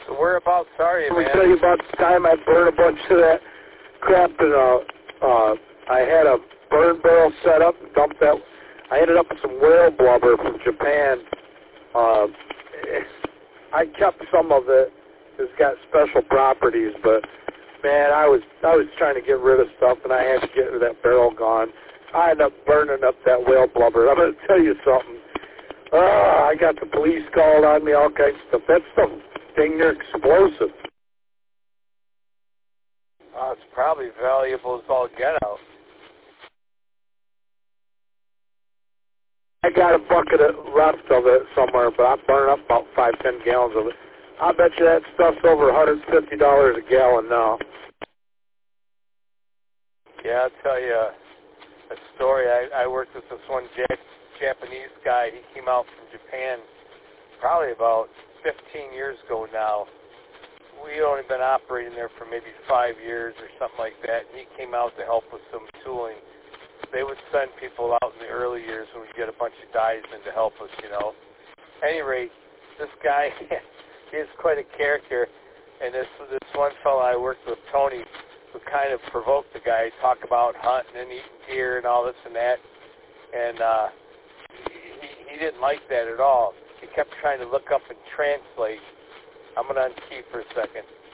Whereabouts are you, Let me man? tell you about the time I burned a bunch of that crap in I had a burn barrel set up and dumped that. I ended up with some whale blubber from Japan. I kept some of it. It's got special properties, but man, I was trying to get rid of stuff, and I had to get that barrel gone. I ended up burning up that whale blubber. I'm going to tell you something. I got the police called on me, all kinds of stuff. That stuff, dang near explosive. It's probably valuable as all get out. I got a bucket left of it somewhere, but I burned up about 5-10 gallons of it. I bet you that stuff's over $150 a gallon now. Yeah, I'll tell you a story. I worked with this one Japanese guy. He came out from Japan probably about 15 years ago now. We only been operating there for maybe 5 years or something like that. And he came out to help with some tooling. They would send people out in the early years when we get a bunch of guys in to help us, you know. At any rate, this guy, he is quite a character. And this one fellow I worked with, Tony, who kind of provoked the guy, talk about hunting and eating deer and all this and that. And he didn't like that at all. He kept trying to look up and translate. I'm going to unkey for a second.